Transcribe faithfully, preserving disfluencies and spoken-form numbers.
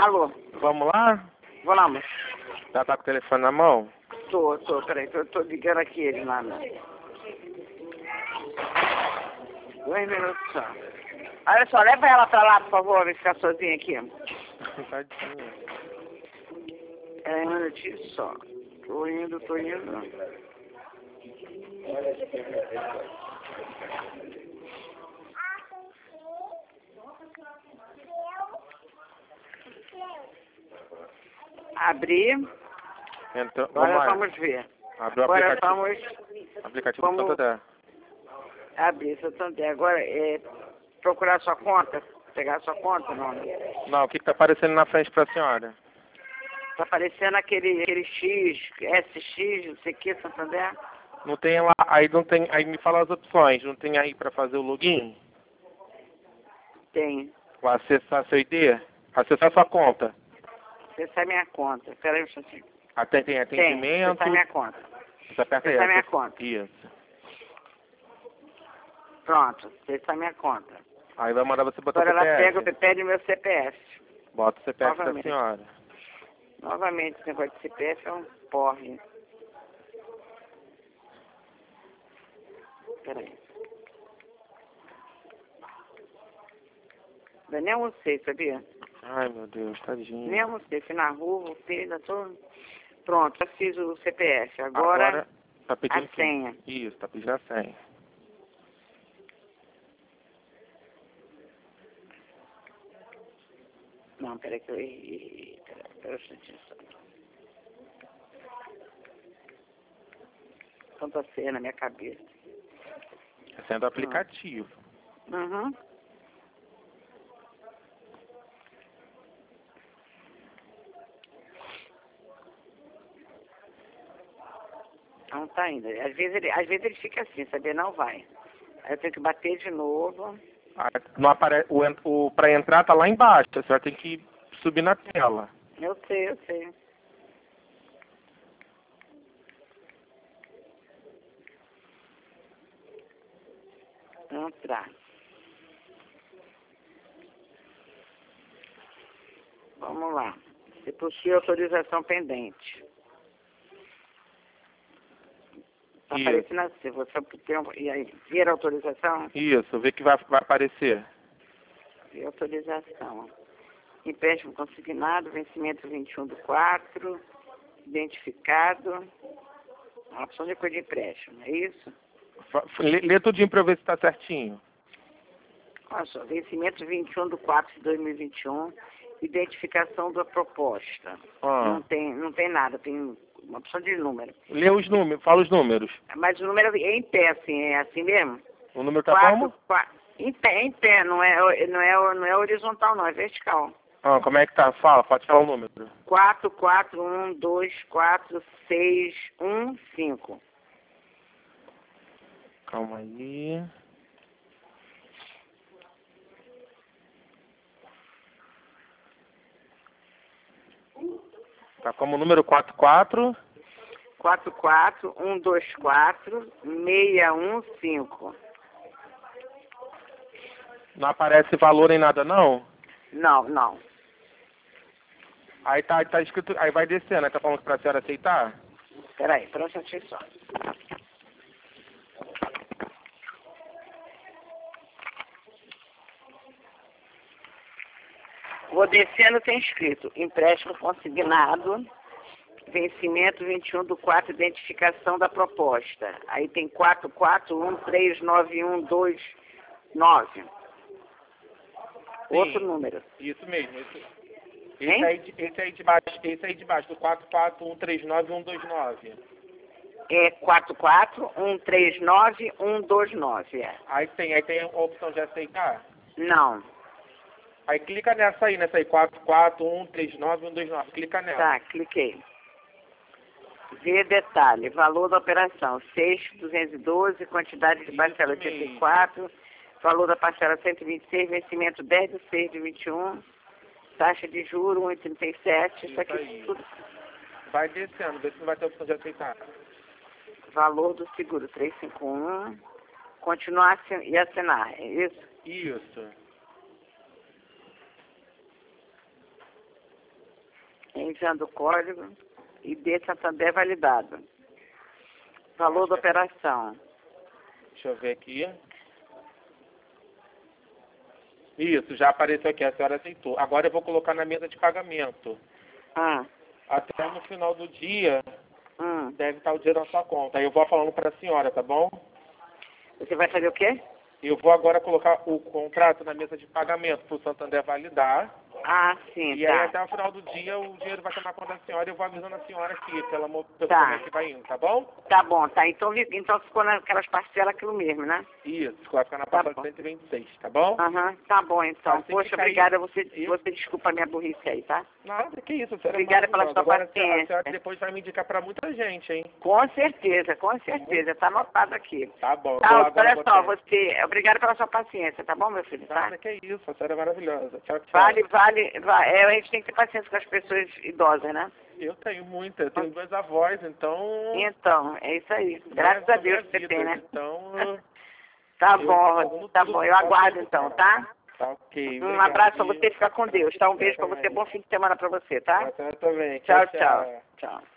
Alô? Vamos lá? Vamos. Já tá com o telefone na mão? Tô, tô, peraí, tô, tô ligando aqui ele lá, né? Dois minutos só. Olha só, leva ela pra lá, por favor, vai ficar sozinha aqui. Tadinha. É um minutinho só. Tô indo, tô indo. Abrir. Entrou. Agora Vamos, lá. vamos ver. Abriu o Agora aplicativo. vamos Aplicativo vamos- do Santander. abrir Santander. Agora é procurar sua conta. Pegar sua conta, não. Não, o que que tá aparecendo na frente pra senhora? Tá aparecendo aquele, aquele X, S X, não sei o que, Santander. Não tem lá, aí não tem, aí me fala as opções, não tem aí pra fazer o login? Tem. Ou acessar seu I D? Acessar sua conta. Essa é minha conta. Espera aí um instantinho. Até tem Tem. atendimento. Essa é minha conta. Você aperta aí. Essa é minha acessa- conta. Isso. Pronto. Essa é minha conta. Aí vai mandar você botar Agora o ela C P F. pega, pede meu C P F. Bota o C P F da Novamente. senhora. Novamente, esse negócio de C P F é um porre. Peraí. Eu nem almocei, sabia? Ai, meu Deus, tadinho. Nem almocei. Fui na rua, voltei, ainda tô... Pronto, já fiz o C P F. Agora, Agora tá pedindo a que- senha. Isso, tá pedindo a senha. Não, peraí que eu errei. Peraí, peraí um instantinho só. Tanta senha na minha cabeça. A senha do aplicativo. Uhum. Não tá ainda. Às vezes ele, às vezes ele fica assim, sabia? Não vai. Aí eu tenho que bater de novo. Ah, não apare... o, en- o, pra entrar tá lá embaixo, a senhora tem que subir na tela. Eu sei, eu sei. Entrar. Vamos lá. Se possui autorização pendente. Tá Isso. aparecendo assim. Você tem um... E aí, vira autorização? Isso, vê que vai, vai aparecer. Vira autorização. Empréstimo consignado, vencimento vinte e um do quatro, identificado. Uma opção de coisa de empréstimo, é isso? Fa- Lê, lê tudinho pra eu ver se tá certinho. Olha só, vencimento vinte e um do quatro de dois mil e vinte e um, identificação da proposta. Ah. Não tem, não tem nada, tem uma opção de número. Lê os números, fala os números. Mas o número é em pé, assim, é assim mesmo? O número tá Quatro, como? quatro, em pé, em pé, não é, não é, não é horizontal não, é vertical. Ah, como é que tá? Fala, pode falar o número. quatro, quatro, um, dois, quatro, seis, um, cinco. Calma aí. Tá como número quatro quatro. quatro quatro, um, dois, quatro, seis, um, cinco. Não aparece valor em nada não? Não, não. Aí tá, tá escrito, aí vai descendo, aí tá falando pra senhora aceitar? Peraí, pera um instantinho só. Vou descendo, tem escrito empréstimo consignado, vencimento vinte e um do quatro, identificação da proposta. Aí tem quatro quatro um três nove um dois nove. Outro número. Isso mesmo. Esse, Hein? esse, aí, de- esse aí de baixo, esse aí de baixo, do quatro quatro um três nove um dois nove. É quatro quatro um três nove um dois nove, é. Aí tem, aí tem a opção de aceitar. Não. Aí clica nessa aí, nessa aí, quatro quatro um três nove um dois nove. Clica nela. Tá, cliquei. Ver detalhe, valor da operação, seis mil duzentos e doze, quantidade de parcela Isso oitenta e mesmo. quatro, valor da parcela cento e vinte e seis, vencimento dez de seis de vinte e um, taxa de juros um vírgula trinta e sete, isso aqui aí. tudo. Vai descendo, vê se não vai ter opção de aceitar. Valor do seguro trezentos e cinquenta e um, continuar assin- e assinar, é isso? Isso. Enviando o código. I D Santander validado. Valor da operação. Deixa eu ver aqui. Isso, já apareceu aqui, a senhora aceitou. Agora eu vou colocar na mesa de pagamento. Ah. Até no final do dia, Hum. deve estar o dinheiro na sua conta. Aí eu vou falando para a senhora, tá bom? Você vai fazer o quê? Eu vou agora colocar o contrato na mesa de pagamento para o Santander validar. Ah, sim, E tá. aí até o final do dia o dinheiro vai estar na conta da senhora e eu vou avisando a senhora aqui, pela mo- pelo Tá. momento que vai indo, tá bom? Tá bom, tá. Então, vi- então ficou naquelas parcelas aquilo mesmo, né? Isso, vai ficar na Tá parcela bom. cento e vinte e seis, tá bom? Aham, tá bom então. Assim que Poxa, cair- obrigada. Você, Isso. você desculpa a minha burrice aí, tá? Nada, que isso, a senhora Obrigada é pela maravilhosa. sua Agora a senhora- a paciência. senhora depois vai me indicar para muita gente, hein? Com certeza, com certeza. Tá anotado aqui. Tá bom. Tá, vou lá agora olha só, botar. você. Obrigada pela sua paciência, tá bom, meu filho? Tá? Nada, que isso, a senhora é maravilhosa. Tchau, tchau. Vale, vale, va- é, a gente tem que ter paciência com as pessoas idosas, né? Eu tenho muita, eu tenho duas avós, então... Então, é isso aí. Graças a são Deus minhas que você tem, vidas, né? Então, Tá eu bom, fazendo tá tudo bom. que Eu posso aguardo ajudar. então, tá? Tá ok. Um obrigado, abraço pra viu? você, fica com Deus, tá? Um beijo pra Pra você, também. bom fim de semana pra você, tá? Pra senhora também. Tchau, tchau. Tchau.